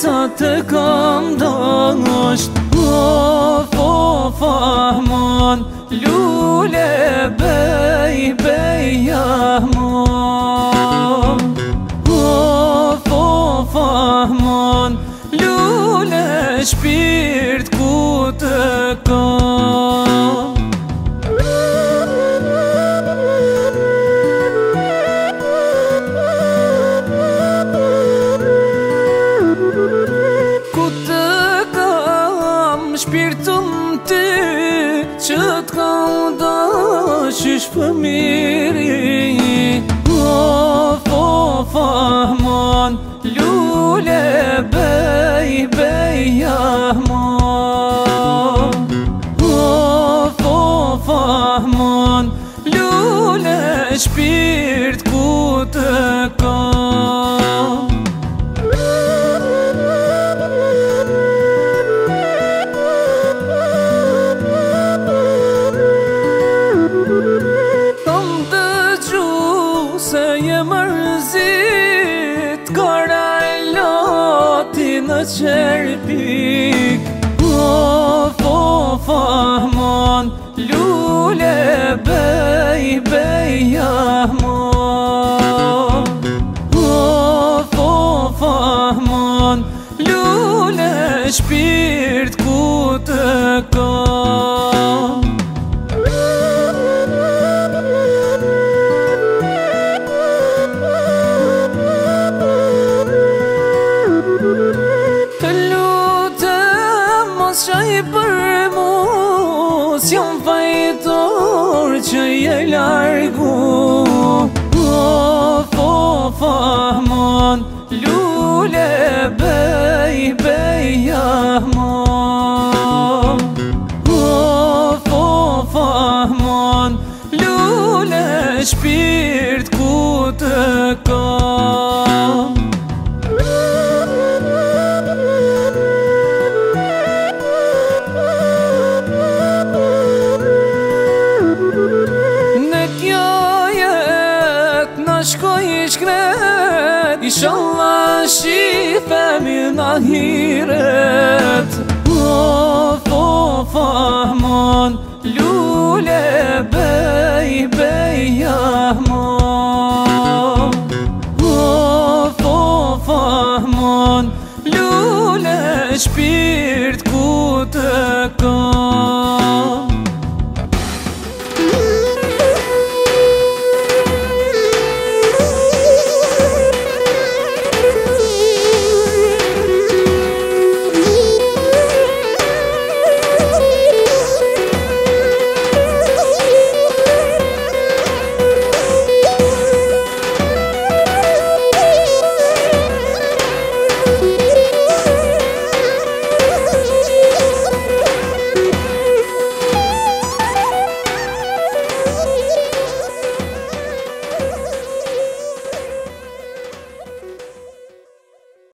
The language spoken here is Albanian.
sa të kam dasht. Of, of, ahman, lule bej, bej, ahman. Of, of, ahman, lule shpirt ku të kam. Shpirtëm ty që t'kam dash ish fëmiri. Of, of, ahman, lule bej, bej, ahman. Of, of, ahman, lule shpirt ku të kam. Se je mërzit, karallati në qerpik. Of, of, ahman, lule bej, bej, ahman. Of, of, ahman, lule shpirt ku të kam. Qaj për mu, s'jom fajtor që je largu. Of, of, ahman, lule bej, bej, ahman. Of, of, ahman, lule shpirt ku të kam. Shkoj shkret, inshallah shifemi n'ahiret. Of, of, ahman, lule bej, bej, ahman. Of, of, ahman, lule shpirt ku të kam.